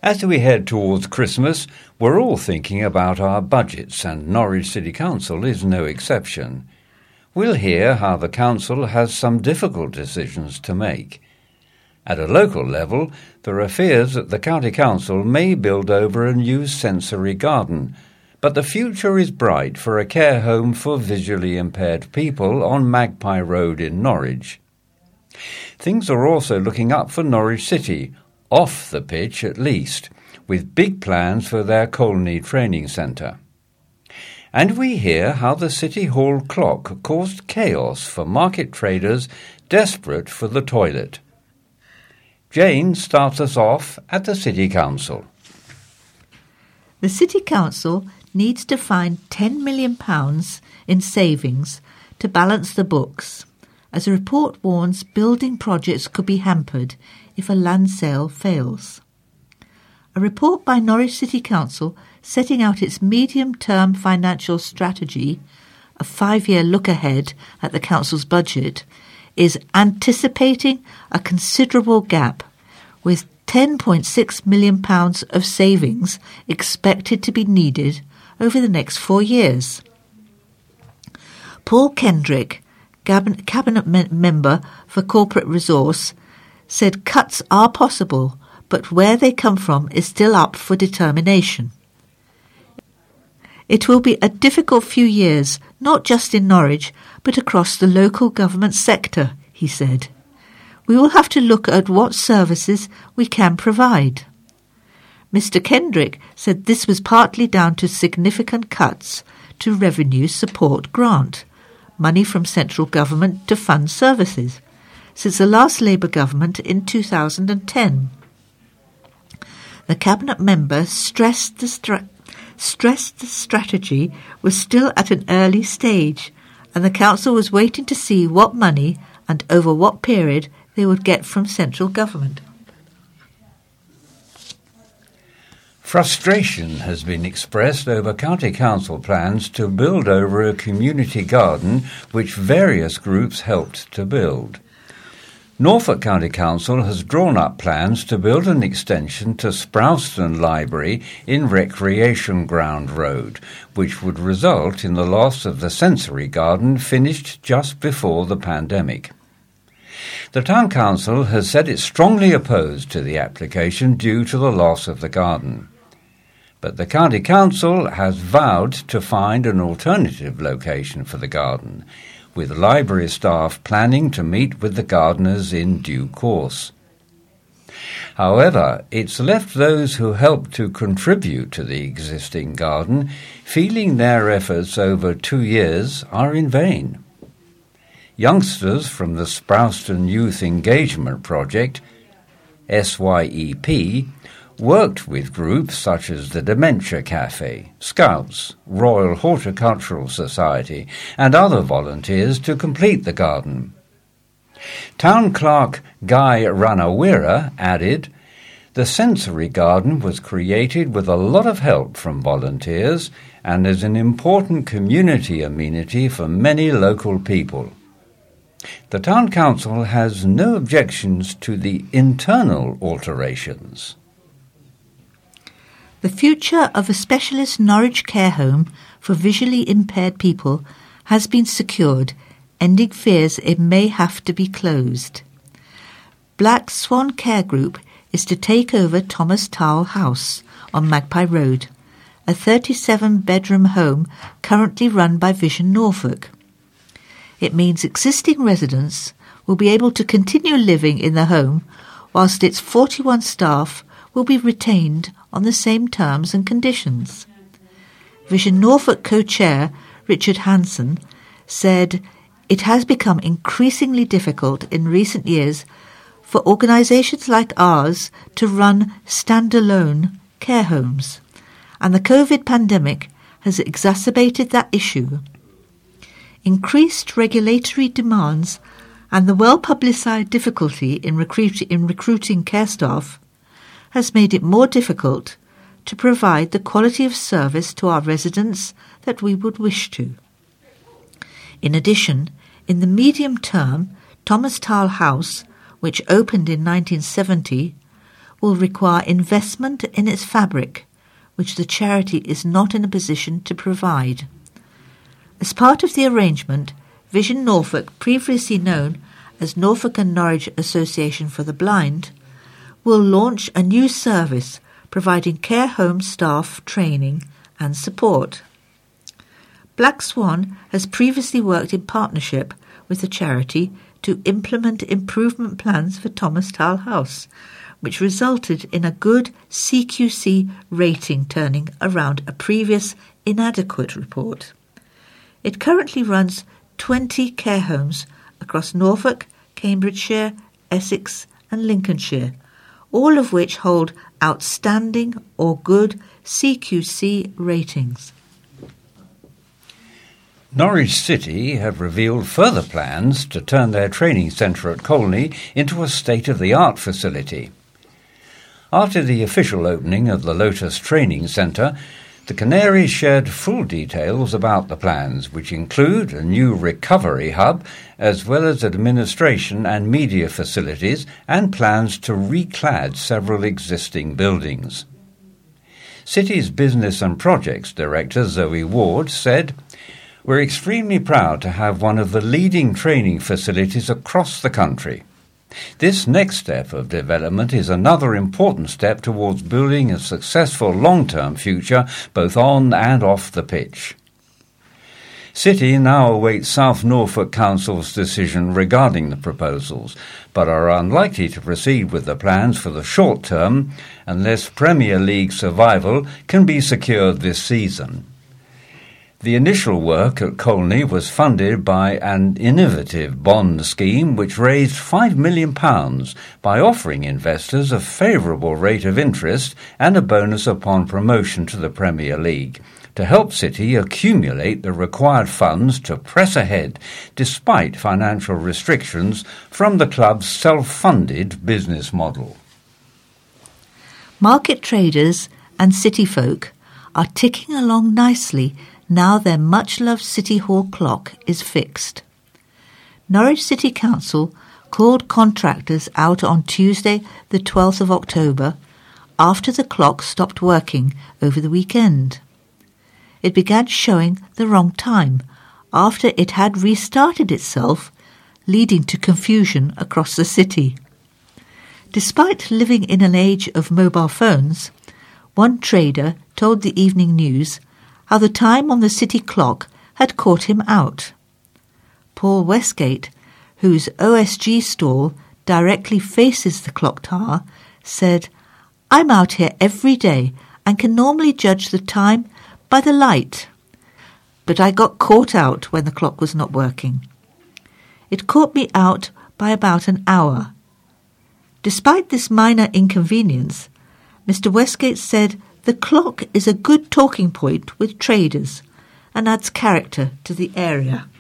As we head towards Christmas, we're all thinking about our budgets, and Norwich City Council is no exception. We'll hear how the council has some difficult decisions to make. At a local level, there are fears that the county council may build over a new sensory garden, but the future is bright for a care home for visually impaired people on Magpie Road in Norwich. Things are also looking up for Norwich City, off the pitch at least, with big plans for their Colney training centre. And we hear how the City Hall clock caused chaos for market traders desperate for the toilet. Jane starts us off at the City Council. The City Council needs to find £10 million in savings to balance the books, as a report warns building projects could be hampered if a land sale fails. A report by Norwich City Council setting out its medium-term financial strategy, a 5-year look ahead at the council's budget, is anticipating a considerable gap, with £10.6 million of savings expected to be needed over the next 4 years. Paul Kendrick, Cabinet Member for Corporate Resource, said cuts are possible, but where they come from is still up for determination. It will be a difficult few years, not just in Norwich, but across the local government sector, he said. We will have to look at what services we can provide. Mr. Kendrick said this was partly down to significant cuts to Revenue Support Grant, money from central government to fund services, since the last Labour government in 2010. The Cabinet member stressed the strategy was still at an early stage, and the Council was waiting to see what money and over what period they would get from central government. Frustration has been expressed over County Council plans to build over a community garden which various groups helped to build. Norfolk County Council has drawn up plans to build an extension to Sprowston Library in Recreation Ground Road, which would result in the loss of the sensory garden finished just before the pandemic. The Town Council has said it's strongly opposed to the application due to the loss of the garden. But the County Council has vowed to find an alternative location for the garden, with library staff planning to meet with the gardeners in due course. However, it's left those who helped to contribute to the existing garden feeling their efforts over 2 years are in vain. Youngsters from the Sprowston Youth Engagement Project, SYEP, worked with groups such as the Dementia Cafe, Scouts, Royal Horticultural Society and other volunteers to complete the garden. Town Clerk Guy Ranawira added, "The sensory garden was created with a lot of help from volunteers and is an important community amenity for many local people. The Town Council has no objections to the internal alterations." The future of a specialist Norwich care home for visually impaired people has been secured, ending fears it may have to be closed. Black Swan Care Group is to take over Thomas Towle House on Magpie Road, a 37-bedroom home currently run by Vision Norfolk. It means existing residents will be able to continue living in the home whilst its 41 staff will be retained on the same terms and conditions. Vision Norfolk co-chair Richard Hanson said it has become increasingly difficult in recent years for organisations like ours to run standalone care homes, and the COVID pandemic has exacerbated that issue. Increased regulatory demands and the well-publicised difficulty in recruiting care staff has made it more difficult to provide the quality of service to our residents that we would wish to. In addition, in the medium term, Thomas Towle House, which opened in 1970, will require investment in its fabric, which the charity is not in a position to provide. As part of the arrangement, Vision Norfolk, previously known as Norfolk and Norwich Association for the Blind, will launch a new service providing care home staff training and support. Black Swan has previously worked in partnership with the charity to implement improvement plans for Thomas Towle House, which resulted in a good CQC rating turning around a previous inadequate report. It currently runs 20 care homes across Norfolk, Cambridgeshire, Essex and Lincolnshire, all of which hold outstanding or good CQC ratings. Norwich City have revealed further plans to turn their training centre at Colney into a state-of-the-art facility. After the official opening of the Lotus Training Centre, the Canaries shared full details about the plans, which include a new recovery hub, as well as administration and media facilities, and plans to reclad several existing buildings. City's Business and Projects Director Zoe Ward said, "We're extremely proud to have one of the leading training facilities across the country. This next step of development is another important step towards building a successful long-term future both on and off the pitch." City now awaits South Norfolk Council's decision regarding the proposals, but are unlikely to proceed with the plans for the short term unless Premier League survival can be secured this season. The initial work at Colney was funded by an innovative bond scheme which raised £5 million by offering investors a favourable rate of interest and a bonus upon promotion to the Premier League, to help City accumulate the required funds to press ahead despite financial restrictions from the club's self-funded business model. Market traders and city folk are ticking along nicely now their much-loved City Hall clock is fixed. Norwich City Council called contractors out on Tuesday the 12th of October after the clock stopped working over the weekend. It began showing the wrong time after it had restarted itself, leading to confusion across the city. Despite living in an age of mobile phones, one trader told the Evening News how the time on the city clock had caught him out. Paul Westgate, whose OSG stall directly faces the clock tower, said, "I'm out here every day and can normally judge the time by the light. But I got caught out when the clock was not working. It caught me out by about an hour." Despite this minor inconvenience, Mr. Westgate said the clock is a good talking point with traders and adds character to the area.